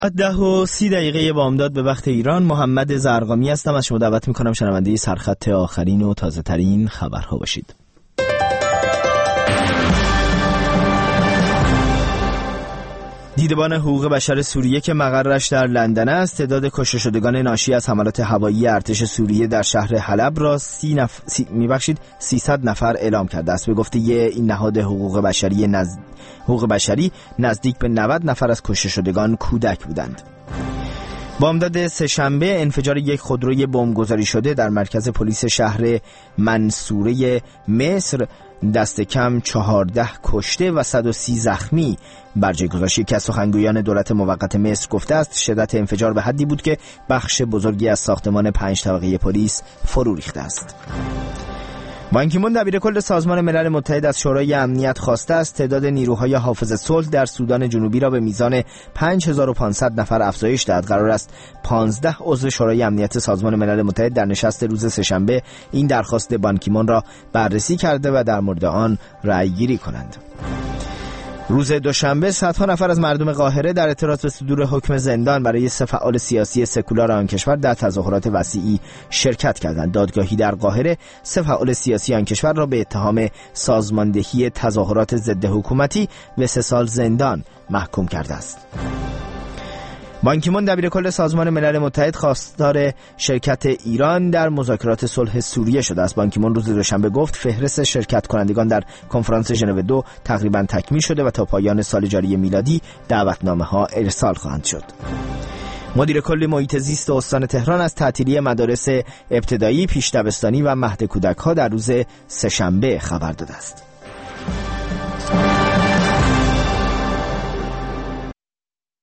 10:30 بامداد به وقت ایران. محمد زرقامی هستم. از شما دعوت میکنم شنونده سرخط آخرین و تازه ترین خبرها باشید. دیدبان حقوق بشر سوریه که مقرش در لندن است، تعداد کشته شدگان ناشی از حملات هوایی ارتش سوریه در شهر حلب را 300 نفر اعلام کرده است. به گفته این نهاد حقوق بشری نزدیک به 90 نفر از کشته شدگان کودک بودند. بامداد سه‌شنبه انفجار یک خودروی بمبگذاری شده در مرکز پلیس شهر منصوره مصر دست کم 14 کشته و 130 زخمی بر جای گذاشت. یکی از سخنگویان دولت موقت مصر گفته است شدت انفجار به حدی بود که بخش بزرگی از ساختمان 5 طبقه پلیس فرو ریخته است. بان کی مون دبیرکل سازمان ملل متحد از شورای امنیت خواسته است تعداد نیروهای حافظ صلح در سودان جنوبی را به میزان 5500 نفر افزایش دهد. قرار است 15 عضو شورای امنیت سازمان ملل متحد در نشست روز سه‌شنبه این درخواست بان کی مون را بررسی کرده و در مورد آن رأی گیری کنند. روز دوشنبه صدها نفر از مردم قاهره در اعتراض به صدور حکم زندان برای 3 فعال سیاسی سکولار آن کشور در تظاهرات وسیعی شرکت کردند. دادگاهی در قاهره 3 فعال سیاسی آن کشور را به اتهام سازماندهی تظاهرات ضد حکومتی به 3 سال زندان محکوم کرده است. بان کی مون دبیرکل سازمان ملل متحد خواستار شرکت ایران در مذاکرات صلح سوریه شده است. بان کی مون روز دوشنبه گفت فهرست شرکت کنندگان در کنفرانس ژنو 2 تقریبا تکمیل شده و تا پایان سال جاری میلادی دعوتنامه‌ها ارسال خواهند شد. مدیر کل محیط زیست استان تهران از تعطیلی مدارس ابتدایی، پیش دبستانی و مهد کودک‌ها در روز سه‌شنبه خبر داده است.